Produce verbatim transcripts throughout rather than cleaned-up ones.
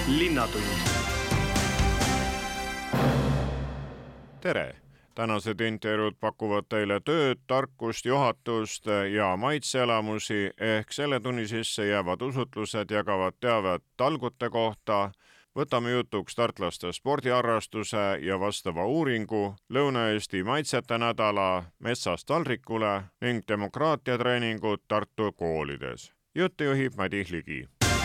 Linnatund. Tere! Tänased intervjuud pakuvad teile tööd, tarkust, juhatust ja maitseelamusi ehk selle tunni sisse jäävad usutlused jagavad teavet talgute kohta. Võtame jutuks tartlaste spordiharrastuse ja vastava uuringu, Lõuna-Eesti maitsete nädala metsast taldrikule ning demokraatiatreeningud Tartu koolides. Jutti juhib Madis Ligi.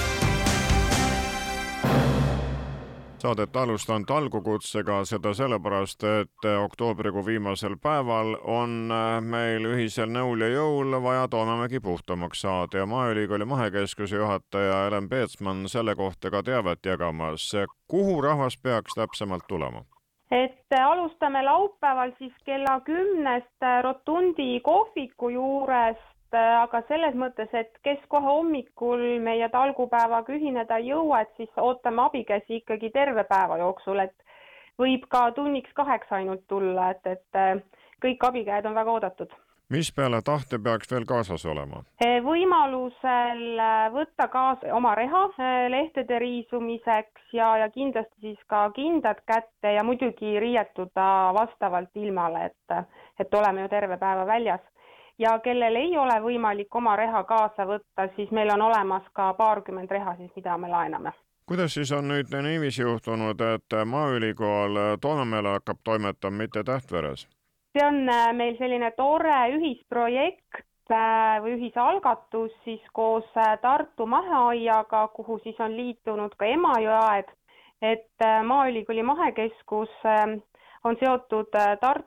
Saadet alustan talgukutsega, seda sellepärast, et oktoobrikuu viimasel päeval on meil ühisel nõul ja jõul vaja Toomemägi puhtamaks saada ja Maaülikooli mahekeskuse juhataja Elen Peetsman selle kohta ka teavet jagamas. Kuhu rahvas peaks täpsemalt tulema? Et alustame laupäeval siis kella kümnest Rotundi kohviku juurest, aga selles mõttes, et kes kohe hommikul meie talgupäevaga ühineda ei jõua, et siis ootame abikäsi ikkagi terve päeva jooksul, et võib ka tunniks kaheksa ainult tulla, et, et kõik abikäed on väga oodatud. Mis peale tahte peaks veel kaasas olema? Võimalusel võtta kaasa oma reha lehtede riisumiseks ja, ja kindlasti siis ka kindad kätte ja muidugi riietuda vastavalt ilmale, et, et oleme ju terve päeva väljas. Ja kellel ei ole võimalik oma reha kaasa võtta, siis meil on olemas ka paarkümmend reha, siis mida me laename. Kuidas siis on nüüd niiviisi juhtunud, et Maaülikool Toomemäele hakkab toimetama, mitte Tähtveres? See on meil selline tore ühisprojekt või ühisalgatus siis koos Tartu maheaiaga, kuhu siis on liitunud ka Emajõe, et Maaülikooli mahekeskus on seotud Tartu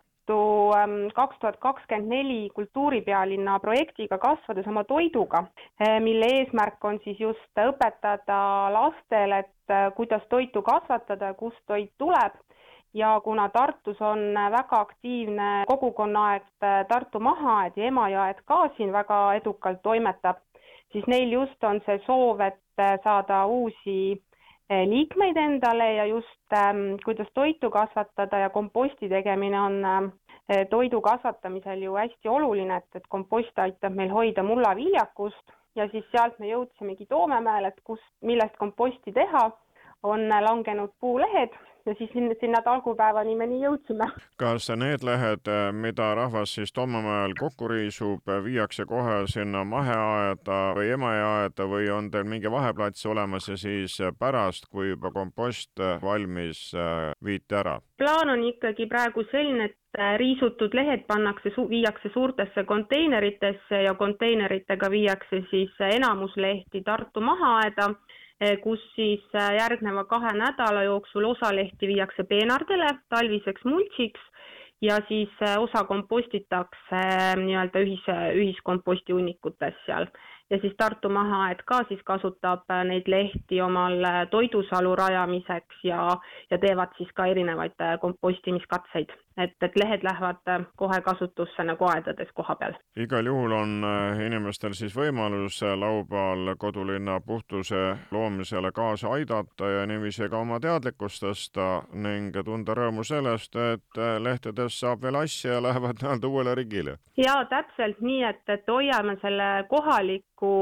kaks tuhat kakskümmend neli kultuuripealinna projektiga Kasvades oma toiduga, mille eesmärk on siis just õpetada lastele, et kuidas toitu kasvatada ja kust toit tuleb. Ja kuna Tartus on väga aktiivne kogukonnaaed Tartu Mahaaed ja Emajõe ka siin väga edukalt toimetab, siis neil just on see soov, et saada uusi liikmeid endale ja just ähm, kuidas toitu kasvatada ja komposti tegemine on äh, toidu kasvatamisel ju hästi oluline, et, et kompost aitab meil hoida mullaviljakust ja siis sealt me jõudsimegi Toomemäel, et kust, millest komposti teha, on langenud puulehed ja siis sinna, sinna talgupäevani me nii jõudsime. Kas need lehed, mida rahvas siis Toomemäel kokku riisub, viiakse kohe sinna maheaeda või Emajõe või on teil mingi vaheplats olemas ja siis pärast, kui juba kompost valmis, viite ära? Plaan on ikkagi praegu selline, et riisutud lehed pannakse, viiakse suurtesse konteineritesse ja konteineritega viiakse siis enamus lehti Tartu maheaeda, kus siis järgneva kahe nädala jooksul osa lehti viiakse peenardele talviseks mulčiks ja siis osa kompostitakse nii-öelda ühis, ühiskomposti hunnikutes seal. Ja siis Tartu maheaed ka siis kasutab neid lehti omal toidusalu rajamiseks ja, ja teevad siis ka erinevaid kompostimiskatseid, et, et lehed lähevad kohe kasutusse nagu aedades koha peal. Igal juhul on inimestel siis võimalus laupäeval kodulinna puhtuse loomisele kaasa aidata ja niiviisi ka oma teadlikkust tõsta ning tunda rõõmu sellest, et lehtedes saab veel asja ja lähevad näolda uuele rigile. Jaa, täpselt nii, et, et hoiame selle kohalik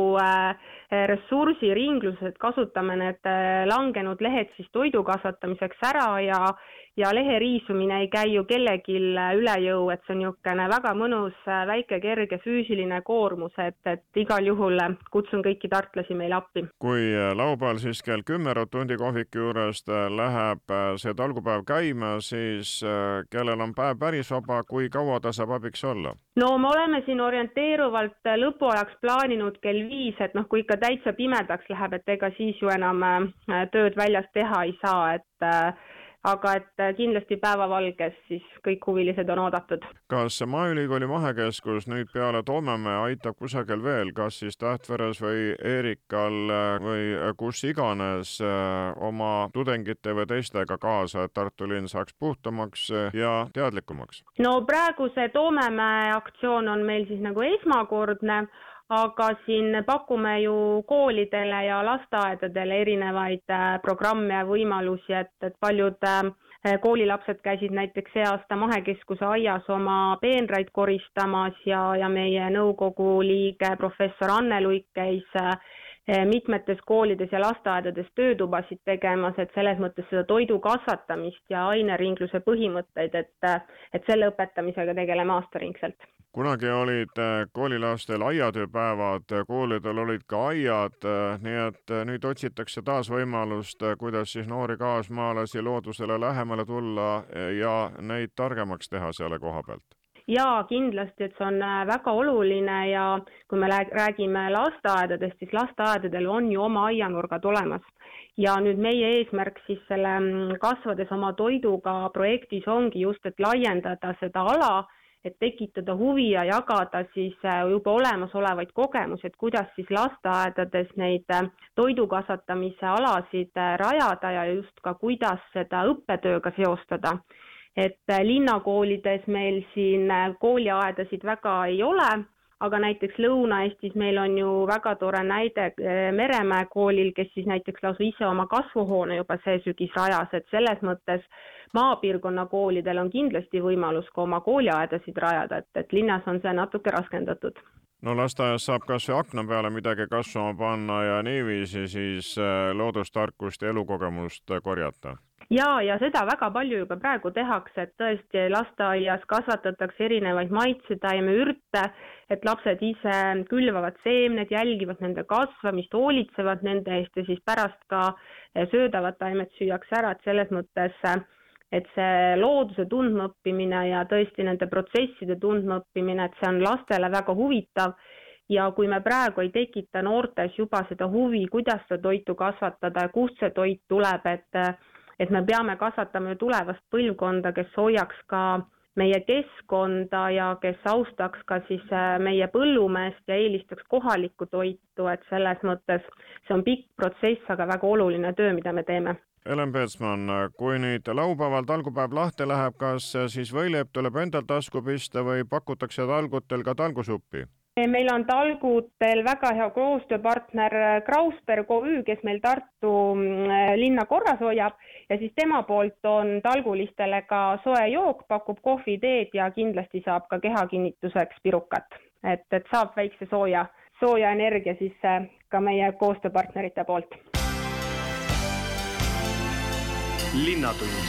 ressursiringlused, kasutame need langenud lehed siis toidu kasvatamiseks ära ja, ja lehe riisumine ei käi ju kellegi üle jõu, et see on niisugune väga mõnus, väike, kerge füüsiline koormus, et, et igal juhul kutsun kõiki tartlasi meile appi. Kui laupäeval siis kell kümme Rotundi kohviku juurest läheb see talgupäev käima, siis kellel on päev päris vaba, kui kaua ta saab abiks olla? No me oleme siin orienteeruvalt lõpuajaks plaaninud kell viis, et noh, kui ikka täitsa pimedaks läheb, et ega siis ju enam tööd väljas teha ei saa, et aga et kindlasti päevavalges siis kõik huvilised on oodatud. Kas Maaülikooli mahekeskus nüüd peale Toomemäe aitab kusagil veel, kas siis Tähtveres või Eerikal või kus iganes oma tudengite või teistega kaasa, et Tartu linn saaks puhtamaks ja teadlikumaks? No praegu see Toomemäe aktsioon on meil siis nagu esmakordne, aga siin pakume ju koolidele ja lasteaedadele erinevaid programme ja võimalusi, et, et paljud koolilapsed käisid näiteks see aasta mahekeskuse aias oma peenraid koristamas ja, ja meie nõukogu liige professor Anne Luik käis mitmetes koolides ja lasteaedades töötubasid tegemas, et selles mõttes seda toidu kasvatamist ja aineringluse põhimõtteid, et, et selle õpetamisega tegeleme aastaringselt. Kunagi olid koolilastel aiatööpäevad, koolidel olid ka aiad, nii et nüüd otsitakse taas võimalust, kuidas siis noori kaasmaalasi loodusele lähemale tulla ja neid targemaks teha selle koha pealt. Jaa, kindlasti, et see on väga oluline ja kui me räägime lasteaedadest, siis lasteaedadel on ju oma aianurgad olemas. Ja nüüd meie eesmärk siis selle kasvades oma toiduga projektis ongi just, et laiendada seda ala, et tekitada huvi ja jagada siis juba olemasolevaid kogemusi, et kuidas siis lasteaedades neid toidu kasvatamise alasid rajada ja just ka kuidas seda õppetööga seostada. Et linnakoolides meil siin kooliaedasid väga ei ole, aga näiteks Lõuna-Eestis meil on ju väga tore näide Meremäe koolil, kes siis näiteks lausa ise oma kasvuhoone juba see sügis rajas, et selles mõttes maapiirkonna koolidel on kindlasti võimalus ka oma kooliaedasid rajada, et, et linnas on see natuke raskendatud. No lasteaias saab kas või akna peale midagi kasvama panna ja niiviisi siis loodustarkust ja elukogemust korjata. Ja, ja seda väga palju juba praegu tehakse, et tõesti lasteaias kasvatatakse erinevaid maitsetaime ürte, et lapsed ise külvavad seemned, jälgivad nende kasvamist, hoolitsevad nende eest ja siis pärast ka söödavad taimed süüakse ära, et selles mõttes, et see looduse tundmaõppimine ja tõesti nende protsesside tundmaõppimine, et see on lastele väga huvitav ja kui me praegu ei tekita noortes juba seda huvi, kuidas seda toitu kasvatada ja kust see toit tuleb, et et me peame kasvatama ju tulevast põlvkonda, kes hoiaks ka meie keskkonda ja kes austaks ka siis meie põllumeest ja eelistaks kohalikku toitu, et selles mõttes see on pikk protsess, aga väga oluline töö, mida me teeme. Ellen Peetsman, kui nüüd laupäeval talgupäev lahti läheb, kas siis võileib tuleb endal tasku pista või pakutakse talgutel ka talgusuppi? Meil on talgutel väga hea koostööpartner Krausberg O Ü, kes meil Tartu linna korras hoiab ja siis tema poolt on talgulistele ka soe jook, pakub kohvi, teed ja kindlasti saab ka kehakinnituseks pirukat, et, et saab väikse sooja, sooja energia siis ka meie koostööpartnerite poolt. Linnatund.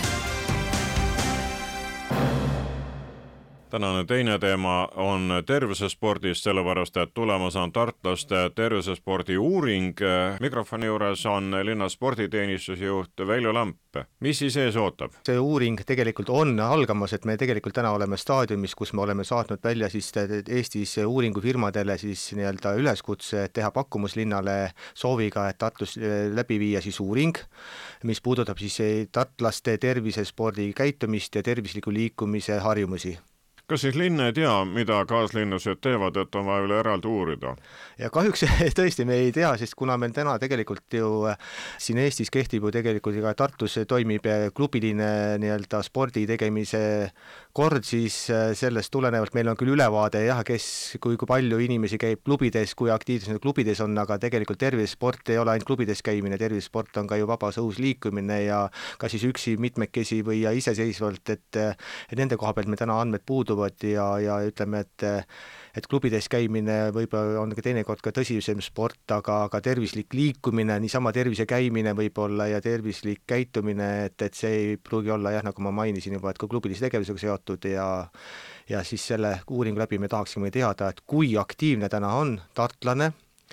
Tänane teine teema on tervisespordist, sellepärast et tulemas on tartlaste tervisespordi uuring. Mikrofoni juures on linna sporditeenistuse juht Veljo Lamp. Mis siis ees ootab? See uuring tegelikult on algamas, et me tegelikult täna oleme staadiumis, kus me oleme saatnud välja siis Eestis uuringufirmadele siis nii-öelda üleskutse teha pakkumus linnale sooviga, et Tartus läbi viia siis uuring, mis puudutab siis tartlaste tervisespordi käitumist ja tervisliku liikumise harjumusi. Kas siis linn ei tea, mida kaaslinnused teevad, et on vaja üle eraldi uurida? Ja kahjuks tõesti me ei tea, sest kuna meil täna tegelikult ju siin Eestis kehtib ju tegelikult ka Tartus toimib klubiline nii-öelda spordi tegemise kord, siis sellest tulenevalt meil on küll ülevaade jah, kes, kui, kui palju inimesi käib klubides, kui aktiivses need klubides on, aga tegelikult tervisesport ei ole ainult klubides käimine, tervisesport on ka ju vabas õhus liikumine ja ka siis üksi mitmekesi või ja iseseisvalt, et, et nende koha pealt me täna andmed puudu ja, ja ütleme, et, et klubides käimine võib-olla on ka teinekord ka tõsisem sport, aga, aga tervislik liikumine, niisama tervise käimine võib-olla ja tervislik käitumine, et, et see ei pruugi olla jah, nagu ma mainisin juba, et ka klubilise tegevusega seotud ja, ja siis selle uuringu läbi me tahaksime teada, et kui aktiivne täna on tartlane,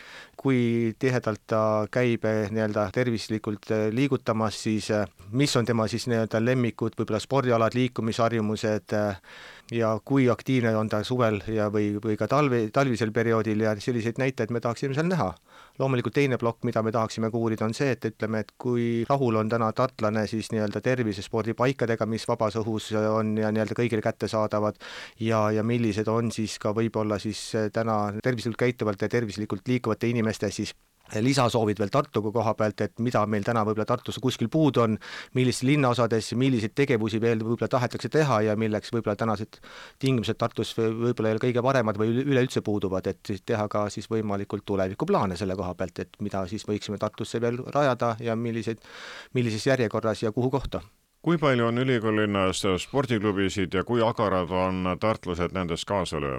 kui tihedalt ta käib nii-öelda tervislikult liigutamas, siis mis on tema siis nii-öelda lemmikud, võib-olla spordialad, liikumisharjumused ja kui aktiivne on ta suvel ja või, või ka talvi, talvisel perioodil ja selliseid näiteid me tahaksime seal näha. Loomulikult teine plokk, mida me tahaksime uurida, on see, et ütleme, et kui rahul on täna tartlane siis nii-öelda tervisespordi paikadega, mis vabas õhus on ja nii-öelda kõigile kättesaadavad ja, ja millised on siis ka võib-olla siis täna tervislikult käituvalt ja tervislikult liikuvate inimeste siis lisasoovid veel Tartu koha pealt, et mida meil täna võib-olla Tartus kuskil puudu on, millistes linnaosades, milliseid tegevusi veel võib-olla tahetakse teha ja milleks võib-olla tänased tingimused Tartus võib-olla ei ole kõige paremad või üleüldse puuduvad, et teha ka siis võimalikult tulevikuplaane selle koha pealt, et mida siis võiksime Tartusse veel rajada ja milliseid, millises järjekorras ja kuhu kohta. Kui palju on ülikoolilinnas spordiklubisid ja kui agarad on tartlased nendest kaasa lööma?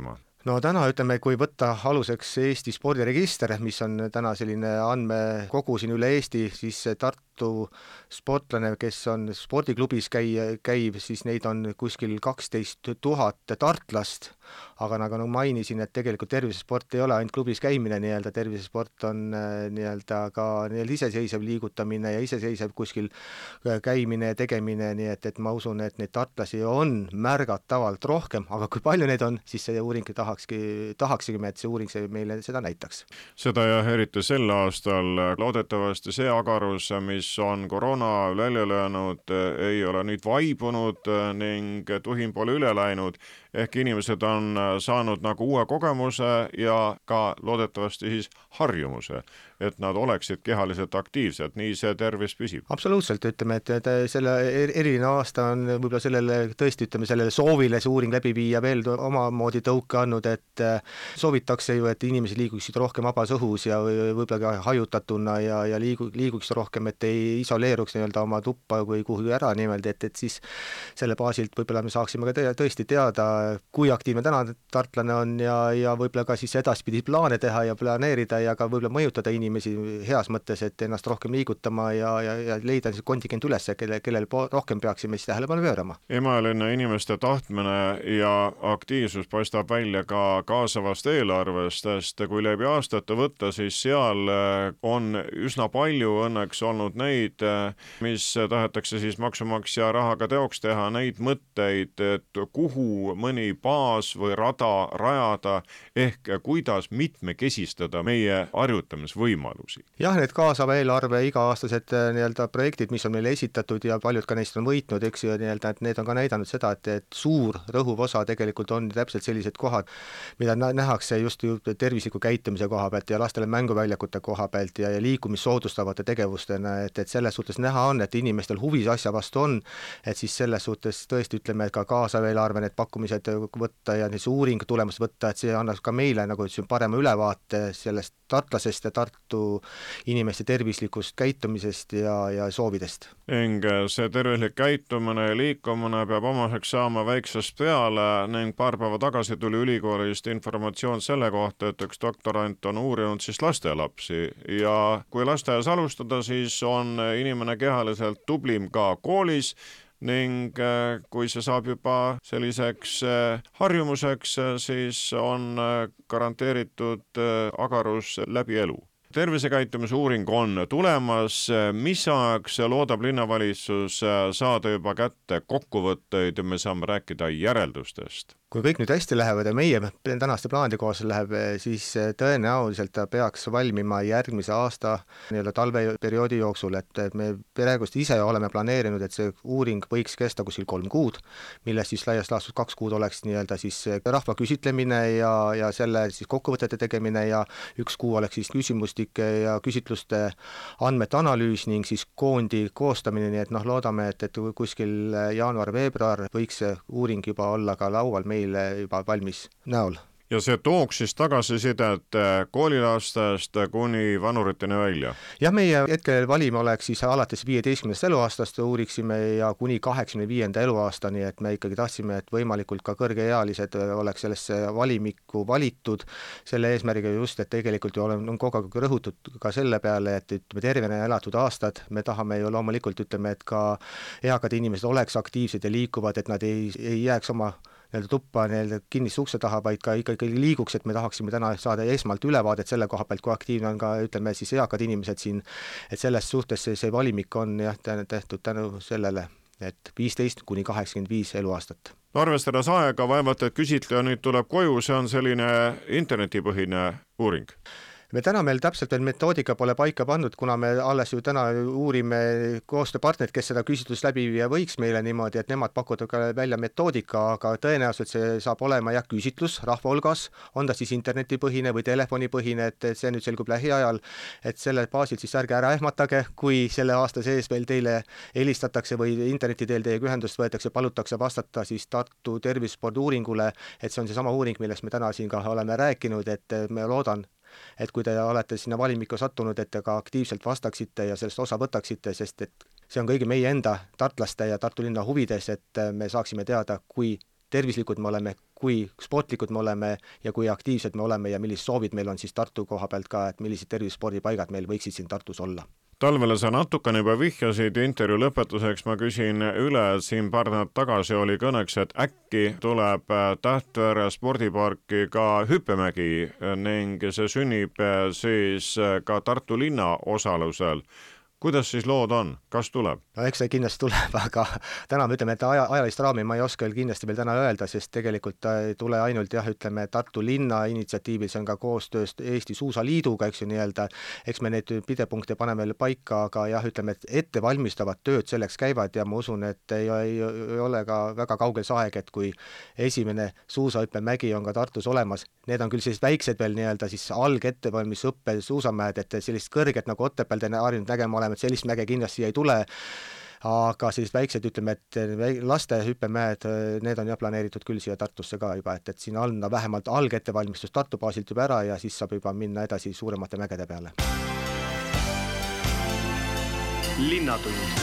no täna ütleme, kui võtta aluseks Eesti spordiregister, mis on täna selline andmekogu siin üle Eesti, siis Tartu sportlane, kes on spordiklubis käi, käib, siis neid on kuskil kaksteist tuhat tartlast, aga nagu ma mainisin, et tegelikult tervisesport ei ole ainult klubis käimine, nii-öelda tervisesport on nii-öelda ka nii-öelda iseseisev liigutamine ja iseseisev kuskil käimine ja tegemine, nii et, et ma usun, et neid tartlasi on märgatavalt rohkem, aga kui palju neid on, siis see uuring tahakski, tahaksime, et see uuring see meile seda näitaks. Seda ja eriti sel aastal loodetavasti see agarus, mis on koroona üle löönud, ei ole nüüd vaibunud ning tuhin pole üle läinud, ehk inimesed on saanud nagu uue kogemuse ja ka loodetavasti siis harjumuse, et nad oleksid kehaliselt aktiivsed, nii see tervis püsib. Absoluutselt, ütleme, et, et selle eriline aasta on võib-olla sellele tõesti, ütleme, sellele soovile see uuring läbi viia veel omamoodi tõuke andnud, et soovitakse ju, et inimesed liiguksid rohkem vabas õhus ja võib-olla ka hajutatuna ja, ja liigu, liiguksid rohkem, et ei isoleeruks nii-öelda oma tuppa või kuhu ära niimoodi, et, et siis selle baasilt võib-olla me saaksime ka te, tõesti teada, kui aktiivne täna tartlane on ja, ja võib-olla ka siis edaspidi plaane teha ja planeerida ja ka võib-olla mõjutada inimesi heas mõttes, et ennast rohkem liigutama ja, ja, ja leida kontingent üles, kelle, kellel rohkem peaksime siis tähelepanu pöörama. Emaline inimeste tahtmine ja aktiivsus paistab välja ka kaasavast eelarvest, sest kui läbi aastate võtta, siis seal on üsna palju õnneks olnud neid, mis tahetakse siis maksumaksja rahaga teoks teha, neid mõtteid, et kuhu mõni baas või rada rajada, ehk kuidas mitmekesistada meie harjutamisvõimalusi. Jah, need kaasava eelarve iga-aastased nii-öelda projektid, mis on meile esitatud ja paljud ka neist on võitnud, eks ju, nii-öelda, et need on ka näidanud seda, et, et suur rõhuv osa tegelikult on täpselt sellised kohad, mida nähakse just ju tervisliku käitumise koha pealt ja lastele mänguväljakute koha pealt ja, ja liikumist soodustavate tegevustena, et, et selles suhtes näha on, et inimestel huvi asja vastu on, et siis selles suhtes tõesti ütleme, et ka kaasava eelarve need pakkumised võtta ja need uuringu tulemused võtta, et see annaks ka meile nagu parema ülevaate sellest tartlasest ja Tartu inimeste tervislikust käitumisest ja, ja soovidest. Ning see tervislik käitumine ja liikumine peab omaseks saama väiksest peale ning paar päeva tagasi tuli ülikoolist informatsioon selle kohta, et üks doktorant on uurinud siis lastelapsi ja kui lasteaias alustada, siis on inimene kehaliselt tublim ka koolis, ning kui see saab juba selliseks harjumuseks, siis on garanteeritud agarus läbi elu. Tervisekäitumise uuring on tulemas, mis ajaks loodab linnavalitsus saada juba kätte kokkuvõtteid ja me saame rääkida järeldustest? Kui kõik nüüd hästi lähevad ja meie tänaste plaanide koosel läheb, siis tõenäoliselt ta peaks valmima järgmise aasta nii-öelda talveperioodi jooksul, et me praegust ise oleme planeerinud, et see uuring võiks kesta kuskil kolm kuud, millest siis laias laastus kaks kuud oleks nii-öelda siis rahva küsitlemine ja, ja selle siis kokkuvõtete tegemine ja üks kuu oleks siis küsimustike ja küsitluste andmete analüüs ning siis koondi koostamine, nii et noh, loodame, et, et kuskil jaanuar-veebruar võiks see uuring juba olla ka laual meil juba valmis näol. Ja see tooks siis tagasisidet koolilastest kuni vanuriteni välja? Jah, meie hetkel valime oleks siis alates viieteistkümnendast eluaastast uuriksime ja kuni kaheksakümne viienda eluaastani, et me ikkagi tahtsime, et võimalikult ka kõrgeealised oleks sellesse valimikku valitud, selle eesmärgiga just, et tegelikult ju on kogu aeg rõhutud ka selle peale, et ütleme, tervena elatud aastad, me tahame ju loomulikult, ütleme, et ka eakad inimesed oleks aktiivsed ja liikuvad, et nad ei, ei jääks oma nii-öelda tuppa nii-öelda kinnisse ukse taha, vaid ka ikkagi liiguks, et me tahaksime täna saada esmalt ülevaadet selle koha pealt, kui aktiivne on ka, ütleme siis eakad inimesed siin, et selles suhtes see, see valimik on jah, tehtud tänu sellele, et viisteist kuni kaheksakümmend viis eluaastat. No arvestades aega, vaevalt, et küsitleja nüüd tuleb koju, see on selline internetipõhine uuring. Me täna meil täpselt veel metoodika pole paika pandud, kuna me alles ju täna uurime koostööpartnerid, kes seda küsitlust läbi viia võiks meile niimoodi, et nemad pakuvad ka välja metoodika, aga tõenäoliselt see saab olema jah küsitlus rahva hulgas, on ta siis internetipõhine või telefonipõhine, et see nüüd selgub lähiajal, et selle baasil siis ärge ära ehmatage, kui selle aasta sees veel teile helistatakse või interneti teel teiega ühendust võetakse, palutakse vastata siis Tartu tervisesport uuringule, et see on seesama uuring, millest me täna siin ka oleme rääkinud, et me loodan, et kui te olete sinna valimikku sattunud, et te ka aktiivselt vastaksite ja sellest osa võtaksite, sest et see on kõigi meie enda tartlaste ja Tartu linna huvides, et me saaksime teada, kui tervislikud me oleme, kui sportlikud me oleme ja kui aktiivsed me oleme ja millised soovid meil on siis Tartu koha pealt ka, et millised tervisespordipaigad meil võiksid siin Tartus olla. Talvele sa natukene juba vihjasid, intervjuu lõpetuseks ma küsin üle, et siin paar nädalat tagasi oli kõneks, et äkki tuleb Tähtvere spordiparki ka hüppemägi ning see sünnib siis ka Tartu linna osalusel. Kuidas siis lood on? Kas tuleb? No eks see kindlasti tuleb, aga täna me ütleme, et aja, ajalist raami ma ei oska kindlasti veel täna öelda, sest tegelikult ta ei tule ainult jah, ütleme Tartu linna initsiatiivil, see on ka koostööst Eesti Suusaliiduga, eks ju nii-öelda, eks me neid pidepunkte paneme veel paika, aga jah, ütleme, et ettevalmistavad tööd selleks käivad ja ma usun, et ei, ei, ei ole ka väga kaugel see aeg, et kui esimene suusahüppemägi on ka Tartus olemas, need on küll sellised väiksed veel nii-öelda siis algettevalmisõppe suusamäed, et sellist kõrget nagu Otepääl te harjunud nägema oleme, et sellist mäge kindlasti ei tule, aga sellised väiksed, ütleme, et laste hüppemäed, need on jah planeeritud küll siia Tartusse ka juba, et, et siin on vähemalt algettevalmistus Tartu baasilt juba ära ja siis saab juba minna edasi suuremate mägede peale. Linnatund.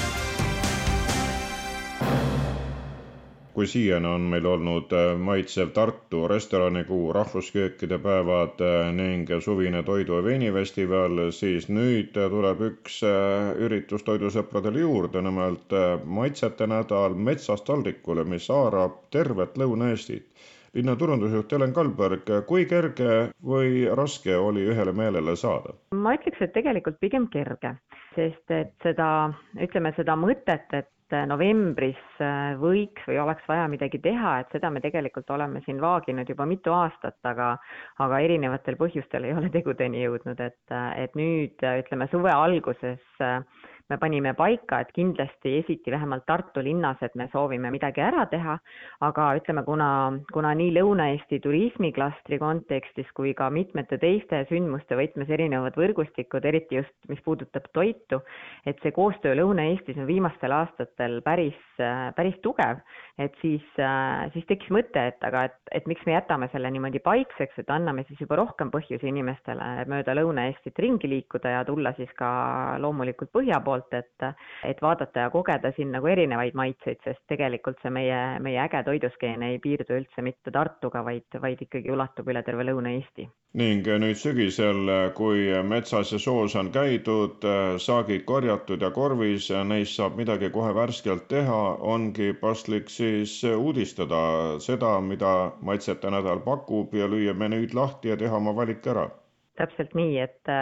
Kui siiani on meil olnud maitsev Tartu restoranikuu, rahvusköökide päevad ning suvine toidu- ja veinifestival, siis nüüd tuleb üks üritus toidusõpradele juurde, nimelt maitsete nädal Metsast taldrikule, mis haarab tervet Lõuna-Eestit. Linna turundusjuht Helen Kalberg, kui kerge või raske oli ühele meelele saada? Ma ütleks, et tegelikult pigem kerge, sest et seda, ütleme seda mõtet, et novembris võiks või oleks vaja midagi teha, et seda me tegelikult oleme siin vaaginud juba mitu aastat, aga, aga erinevatel põhjustel ei ole tegudeni jõudnud, et, et nüüd ütleme suve alguses me panime paika, et kindlasti esiti vähemalt Tartu linnas, et me soovime midagi ära teha, aga ütleme, kuna, kuna nii Lõuna-Eesti turismiklastri kontekstis kui ka mitmete teiste sündmuste võtmes erinevad võrgustikud, eriti just, mis puudutab toitu, et see koostöö Lõuna-Eestis on viimastel aastatel päris, päris tugev, et siis, siis tekkis mõte, et, aga et, et miks me jätame selle niimoodi paikseks, et anname siis juba rohkem põhjusi inimestele mööda Lõuna-Eestit ringi liikuda ja tulla siis ka loomulikult põhja poolt, et, et vaadata ja kogeda siin nagu erinevaid maitseid, sest tegelikult see meie, meie äge toiduskeen ei piirdu üldse mitte Tartuga, vaid, vaid ikkagi ulatub üle terve Lõuna-Eesti. Ning nüüd sügisel, kui metsas ja soos on käidud, saagid korjatud ja korvis, neist saab midagi kohe värskelt teha, ongi paslik siis uudistada seda, mida maitsete nädal pakub ja lüüa menüüd lahti ja teha oma valik ära. Täpselt nii, et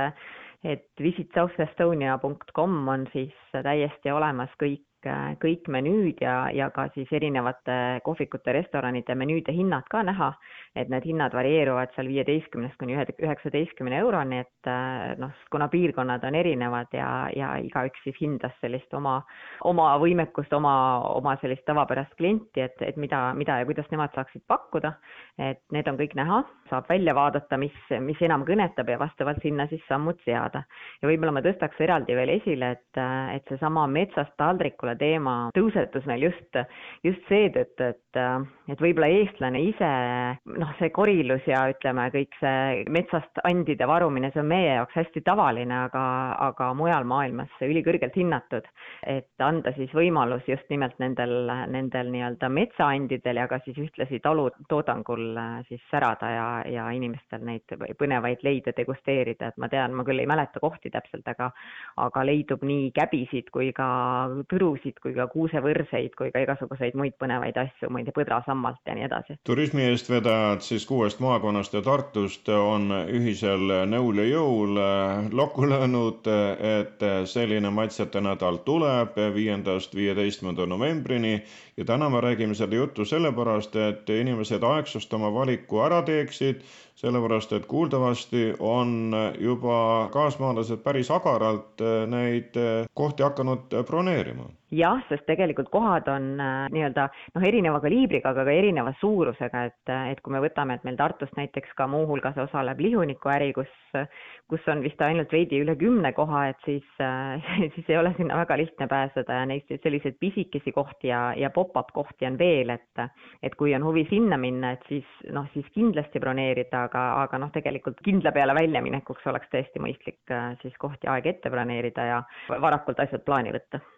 et visit south estonia punkt com on siis täiesti olemas kõik, kõik menüüd ja, ja ka siis erinevate kohvikute, restoranide menüüde hinnad ka näha, et need hinnad varieeruvad seal viieteistkümnest kuni üheksateistkümne euroni, et noh, kuna piirkonnad on erinevad ja, ja igaüks siis hindas sellist oma, oma võimekust, oma, oma sellist tavapärast klienti, et, et mida, mida ja kuidas nemad saaksid pakkuda, et need on kõik näha, saab välja vaadata, mis, mis enam kõnetab ja vastavalt sinna siis sammud seada. Ja võib-olla ma tõstaks eraldi veel esile, et, et see sama metsast taldrikule teema tõusetus meil just, just seetõttu, et, et võib-olla eestlane ise, noh see korilus ja ütleme kõik see metsast andide varumine, see on meie jaoks hästi tavaline, aga, aga mujal maailmas see ülikõrgelt hinnatud, et anda siis võimalus just nimelt nendel, nendel nii-öelda metsaandidel ja ka siis ühtlasi talutoodangul siis särada ja, ja inimestel neid põnevaid leide degusteerida, et ma tean, ma küll ei mäleta kohti täpselt, aga, aga leidub nii käbisid kui ka tõrusid, kui ka kuusevõrseid, kui ka igasuguseid muid põnevaid asju, muid põdrasammalt ja nii edasi. Turismi eestvedajad siis kuuest maakonnast ja Tartust on ühisel nõul ja jõul lokku löönud, et selline maitsete nädal tuleb viiendast viieteistkümnenda novembrini ja täna me räägime selle juttu sellepärast, et inimesed aegsust oma valiku ära teeksid, sellepärast, et kuuldavasti on juba kaasmaalased päris agaralt neid kohti hakanud broneerima. Jah, sest tegelikult kohad on nii-öelda noh, erineva kaliibriga, aga ka erineva suurusega, et, et kui me võtame, et meil Tartust näiteks ka muuhulgas osaleb Lihuniku äri, kus, kus on vist ainult veidi üle kümne koha, et siis, siis ei ole sinna väga lihtne pääseda ja neist selliseid pisikesi kohti ja, ja pop-up kohti on veel, et, et kui on huvi sinna minna, et siis, noh, siis kindlasti broneerida, aga, aga noh, tegelikult kindla peale väljaminekuks oleks tõesti mõistlik siis kohti aeg ette broneerida ja varakult asjad plaani võtta.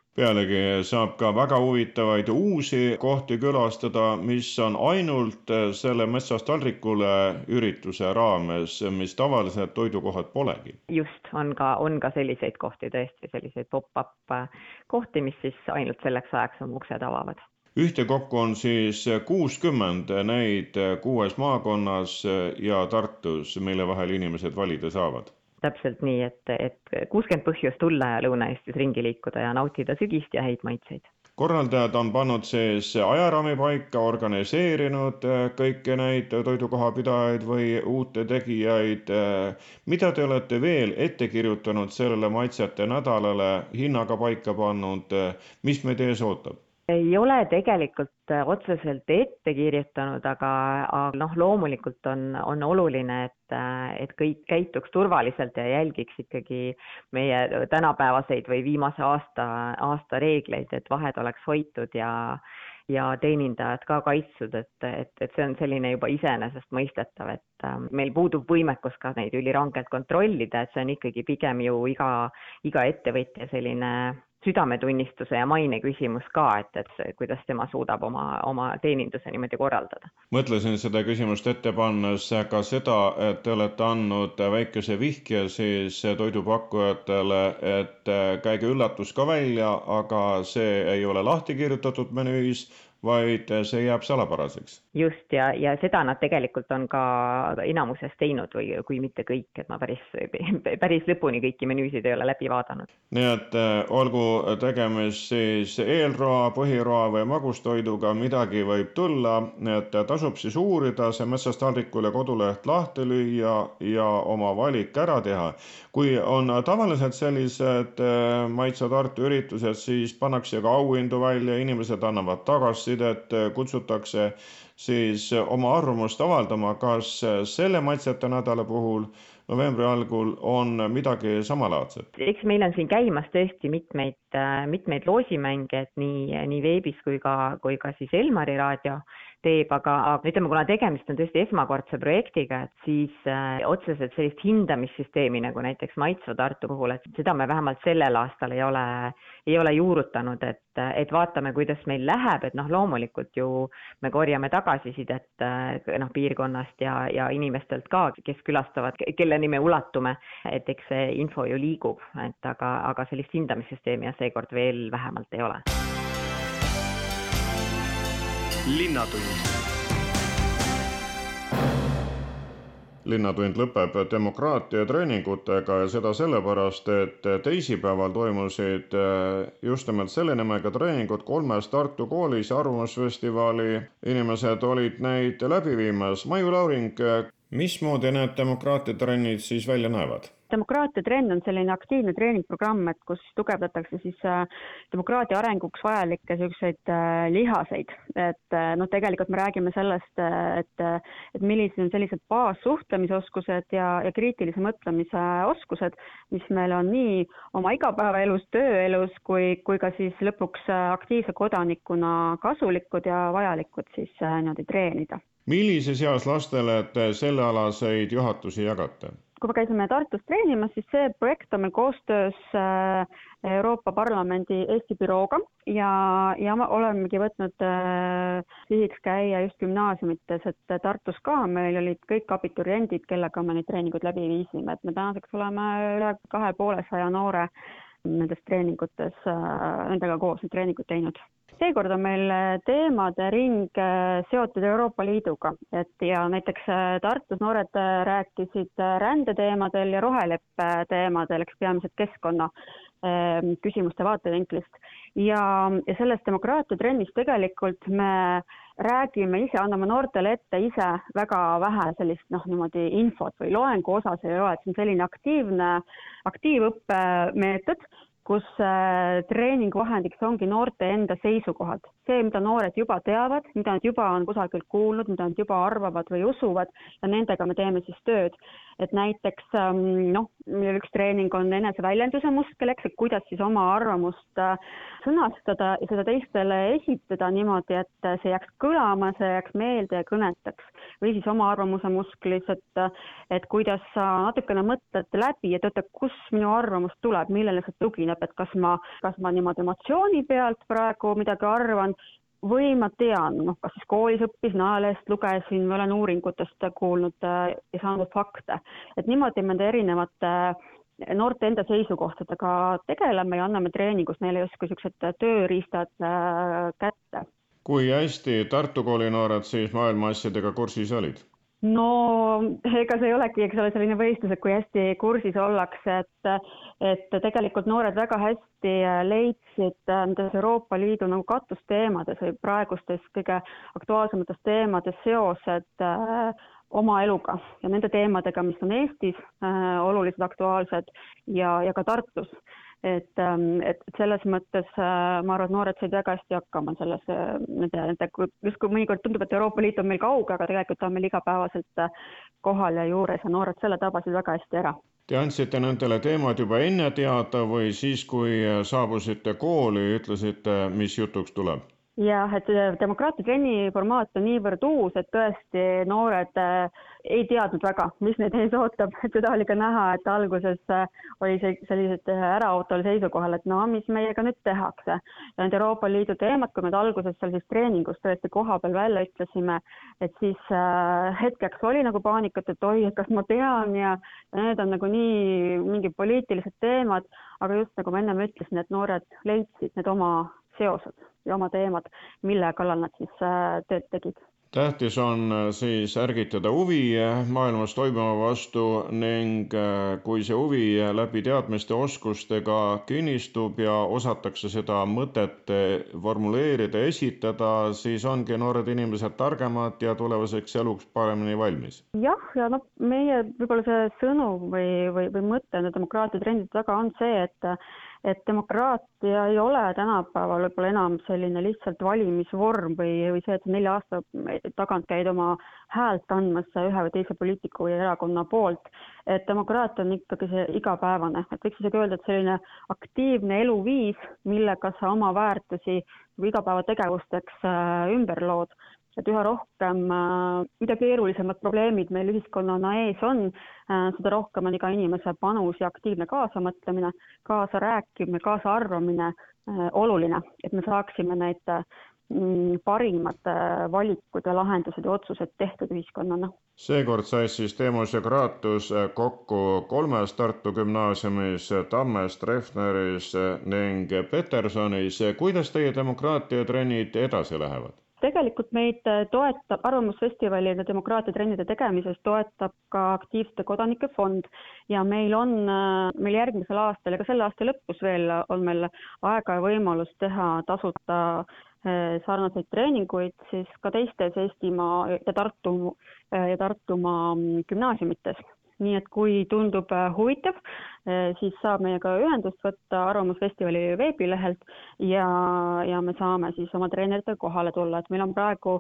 Pealegi saab ka väga huvitavaid uusi kohti külastada, mis on ainult selle Metsast taldrikule ürituse raames, mis tavaliselt toidukohad polegi. Just, on ka, on ka selliseid kohti tõesti, selliseid pop-up kohti, mis siis ainult selleks ajaks on uksed avavad. Ühtekokku on siis kuuskümmend neid kuues maakonnas ja Tartus, mille vahel inimesed valida saavad. Täpselt nii, et, et kuuskümmend põhjust tulla ja Lõuna-Eestis ringi liikuda ja nautida sügist ja häid maitseid. Korraldajad on pannud siis ajaraami paika, organiseerinud kõiki neid toidukohapidajaid või uute tegijaid. Mida te olete veel ette kirjutanud sellele maitsete nädalale, hinnaga paika pannud, mis meid ees ootab? Ei ole tegelikult otseselt ette kirjutanud, aga, aga noh, loomulikult on, on oluline, et, et kõik käituks turvaliselt ja jälgiks ikkagi meie tänapäevaseid või viimase aasta, aasta reegleid, et vahed oleks hoitud ja, ja teenindajad ka kaitstud, et, et, et see on selline juba iseenesest mõistetav, et meil puudub võimekus ka neid ülirangelt kontrollida, et see on ikkagi pigem ju iga, iga ettevõtja selline südametunnistuse ja maine küsimus ka, et, et kuidas tema suudab oma, oma teeninduse niimoodi korraldada. Mõtlesin seda küsimust ette pannes ka seda, et te olete andnud väikese vihje siis toidupakkujatele, et käige üllatus ka välja, aga see ei ole lahti kirjutatud menüüs, vaid see jääb salapäraseks. Just, ja, ja seda nad tegelikult on ka enamuses teinud või kui mitte kõik, et ma päris, päris lõpuni kõiki menüüsid ei ole läbi vaadanud. Nii et olgu tegemist siis eelroa, põhiroa või magustoiduga, midagi võib tulla, et tasub siis uurida, see Metsast taldrikule koduleht lahti lüüa ja oma valik ära teha. Kui on tavaliselt sellised Maitse Tartu üritused, siis pannakse ka auhindu välja, inimesed annavad tagasisidet, kutsutakse siis oma arvamust avaldama, kas selle maitsete nädala puhul novembri algul on midagi samalaadset. Eks meil on siin käimas tõesti mitmeid, mitmeid loosimänge, et nii, nii veebis kui ka, kui ka siis Elmari raadio teeb, aga, aga ütleme, kuna tegemist on tõesti esmakordse projektiga, et siis äh, otseselt sellist hindamissüsteemi nagu näiteks Maitse Tartu puhul, et seda me vähemalt sellel aastal ei ole, ei ole juurutanud, et, et vaatame, kuidas meil läheb, et noh, loomulikult ju me korjame tagasisidet äh, noh, piirkonnast ja, ja inimestelt ka, kes külastavad, kelleni me ulatume, et eks see info ju liigub, et aga, aga sellist hindamissüsteemi ja seekord veel vähemalt ei ole. Linnatund. Linnatund lõpeb demokraatia treeningutega ja seda sellepärast, et teisipäeval toimusid just nimelt selle nimega treeningud kolmes Tartu koolis arvamusfestivali. Inimesed olid neid läbi viimas. Maju Lauring, mismoodi need demokraatia trennid siis välja näevad? Demokraatia trenn on selline aktiivne treeningprogramm, et kus tugevdatakse siis demokraatia arenguks vajalikke selliseid lihaseid. Et no tegelikult me räägime sellest, et, et millised on sellised baassuhtlemisoskused ja, ja kriitilise mõtlemise oskused, mis meil on nii oma igapäevaelus, tööelus kui, kui ka siis lõpuks aktiivse kodanikuna kasulikud ja vajalikud siis niimoodi treenida. Millises eas lastele te sellealaseid juhatusi jagate? Kui me käisime Tartus treenimas, siis see projekt on meil koostöös Euroopa Parlamendi Eesti bürooga ja, ja olemegi võtnud sihiks käia just gümnaasiumites, et Tartus ka meil olid kõik abituriendid, kellega me neid treeningud läbi viisime, et me tänaseks oleme üle kahe poole saja noore nendes treeningutes, nendega koos need treeningud teinud. Seekord on meil teemade ring seotud Euroopa Liiduga, et ja näiteks Tartus noored rääkisid rändeteemadel ja roheleppe teemadel, eks peamiselt keskkonna küsimuste vaatevinklist. Ja, ja selles demokraatia trennis tegelikult me räägime ise, anname noortele ette ise väga vähe sellist noh, niimoodi infot või loengu osas ei ole, et see on selline aktiivne, aktiivõppemeetod, kus treeningvahendiks ongi noorte enda seisukohad. See, mida noored juba teavad, mida nad juba on kusagilt kuulnud, mida nad juba arvavad või usuvad ja nendega me teeme siis tööd. et näiteks noh, meil üks treening on eneseväljenduse muskel, eks, et kuidas siis oma arvamust sõnastada ja seda teistele esitada niimoodi, et see jääks kõlama, see jääks meelde ja kõnetaks. Või siis oma arvamuse musklis, et, et kuidas sa natukene mõtled läbi, et oota, kus minu arvamus tuleb, millele see tugineb, et kas ma, kas ma niimoodi emotsiooni pealt praegu midagi arvan, või ma tean, noh, kas siis koolis õppisin, ajalehest lugesin, või olen uuringutest kuulnud ja saanud fakte. Et niimoodi me erinevate noorte enda seisukohtadega tegeleme ja anname treeningus neile justkui sellised tööriistad kätte. Kui hästi Tartu kooli noored siis maailma asjadega kursis olid? No ega see ei olegi, eks ole, selline võistlus, et kui hästi kursis ollakse, et, et tegelikult noored väga hästi leidsid nendes Euroopa Liidu nagu katusteemades või praegustes kõige aktuaalsemates teemades seosed äh, oma eluga ja nende teemadega, mis on Eestis äh, olulised aktuaalsed ja, ja ka Tartus. Et, et selles mõttes ma arvan, et noored said väga hästi hakkama selles, nende, nende, just kui mõnikord tundub, et Euroopa Liit on meil kauge, aga tegelikult on meil igapäevaselt kohal ja juures ja noored selle tabasid väga hästi ära. Te andsite nendele teemad juba enne teada või siis, kui saabusite kooli, ütlesite, mis jutuks tuleb? Jah, et demokraatia trenni formaat on niivõrd uus, et tõesti noored ei teadnud väga, mis neid ees ootab. Et seda oli ka näha, et alguses oli sellised äraootaval seisukohal, et no mis meiega nüüd tehakse. Ja need Euroopa Liidu teemad, kui me alguses seal siis treeningus tõesti koha peal välja ütlesime, et siis hetkeks oli nagu paanikat, et oi, et kas ma tean ja need on nagu nii mingi poliitilised teemad, aga just nagu ma enne ütlesin, et noored leidsid need oma seosed ja oma teemad, mille kallal nad siis tööd tegid. Tähtis on siis ärgitada huvi maailmas toimuma vastu ning kui see huvi läbi teadmiste oskustega kinnistub ja osatakse seda mõtet formuleerida, esitada, siis ongi noored inimesed targemad ja tulevaseks eluks paremini valmis. Jah, ja no meie võib-olla see sõnum või, või, või mõte demokraatia trendid taga on see, et et demokraatia ei ole tänapäeval võib-olla enam selline lihtsalt valimisvorm või, või see, et nelja aasta tagant käid oma häält andmas ühe või teise poliitiku või erakonna poolt. Et demokraatia on ikkagi see igapäevane. Et võiks isegi öelda, et selline aktiivne eluviis, millega sa oma väärtusi või igapäevategevusteks ümber lood. Et üha rohkem, mida keerulisemad probleemid meil ühiskonnana ees on, seda rohkem on iga inimese panus ja aktiivne kaasamõtlemine, kaasa rääkimine, kaasa arvamine oluline, et me saaksime need parimad valikud ja lahendused ja otsused tehtud ühiskonnana. Seekord sai siis Demos ja Gratus kokku kolmes Tartu gümnaasiumis, Tammes, Treffneris ning Petersonis. Kuidas teie demokraatiatrennid edasi lähevad? Tegelikult meid toetab Arvamusfestivali ja demokraatiatrennide tegemises toetab ka aktiivsete kodanike fond ja meil on meil järgmisel aastal ja ka selle aasta lõpus veel on meil aega ja võimalus teha tasuta sarnaseid treeninguid siis ka teistes Eestimaa ja Tartu ja Tartumaa gümnaasiumites. Nii et kui tundub huvitav, siis saab meiega ühendust võtta Arvamusfestivali veebilehelt ja, ja me saame siis oma treeneritega kohale tulla. Et meil on praegu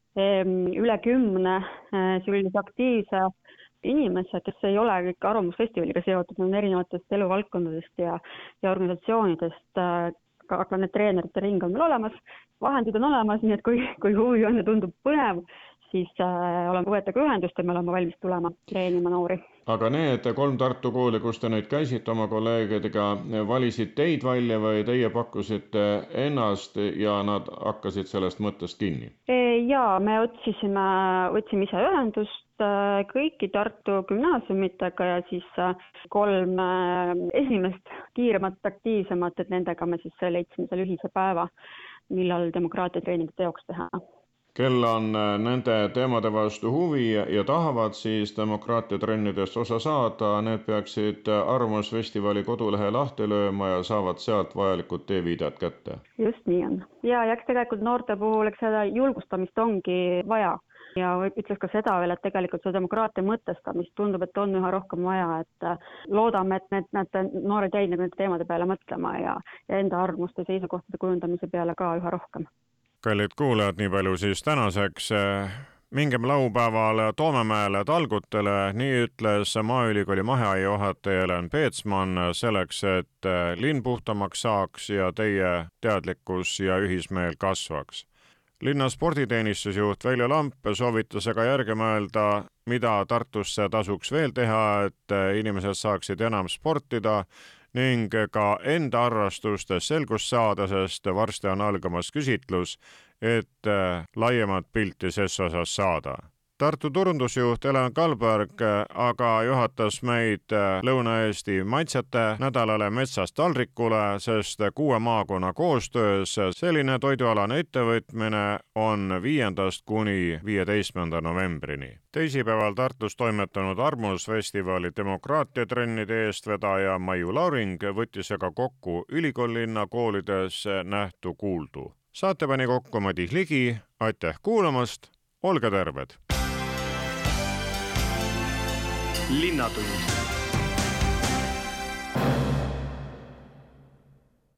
üle kümne sellise aktiivse inimese, kes ei ole kõik Arvamusfestivaliga seotud, on erinevatest eluvaldkondadest ja, ja organisatsioonidest, aga need treenerite ring on meil olemas, vahendid on olemas, nii et kui, kui huvi on ja tundub põnev, siis äh, oleme võetage ühendust ja me oleme valmis tulema treenima noori. Aga need kolm Tartu kooli, kus te nüüd käisite oma kolleegidega, valisid teid välja või teie pakkusite ennast ja nad hakkasid sellest mõttest kinni? Jaa, me otsisime, otsime ise ühendust kõiki Tartu gümnaasiumitega ja siis kolm esimest kiiremat, aktiivsemat, et nendega me siis leidsime selle ühise päeva, millal demokraatiatreeningid teoks teha. Kel on nende teemade vastu huvi ja tahavad siis demokraatiatrennidest osa saada, need peaksid Arvamusfestivali kodulehe lahti lööma ja saavad sealt vajalikud teeviidad kätte. Just nii on. Ja jääks tegelikult noorte puhul, eks seda julgustamist ongi vaja. Ja ütles ka seda veel, et tegelikult see demokraatia mõtestamist tundub, et on üha rohkem vaja, et loodame, et need, need noored jäid nende teemade peale mõtlema ja, ja enda arvamuste seisukohtade kujundamise peale ka üha rohkem. Kallid kuulajad, nii palju siis tänaseks. mingem laupäeval Toomemäele talgutele, nii ütles Maaülikooli maheaiajuhataja Helen Peetsmann selleks, et linn puhtamaks saaks ja teie teadlikkus ja ühismeel kasvaks. Linna sporditeenistusjuht Veljo Lamp soovitas aga järgi mõelda, mida Tartusse tasuks veel teha, et inimesed saaksid enam sportida ning ka enda harrastustes selgust saada, sest varsti on algamas küsitlus, et laiemat pilti ses osas saada. Tartu turundusjuht Helen Kalberg aga juhatas meid Lõuna-Eesti maitsete nädalale metsast taldrikule, sest kuue maakonna koostöös selline toidualane ettevõtmine on viiendast kuni viieteistkümnenda novembrini. Teisipäeval Tartus toimetanud Armusfestivali demokraatiatrennide eestvedaja Maiu Lauring võttis aga kokku ülikoolilinna koolides nähtu kuuldu. Saate pani kokku Madis Ligi, aitäh kuulamast, olge terved! Linnatund.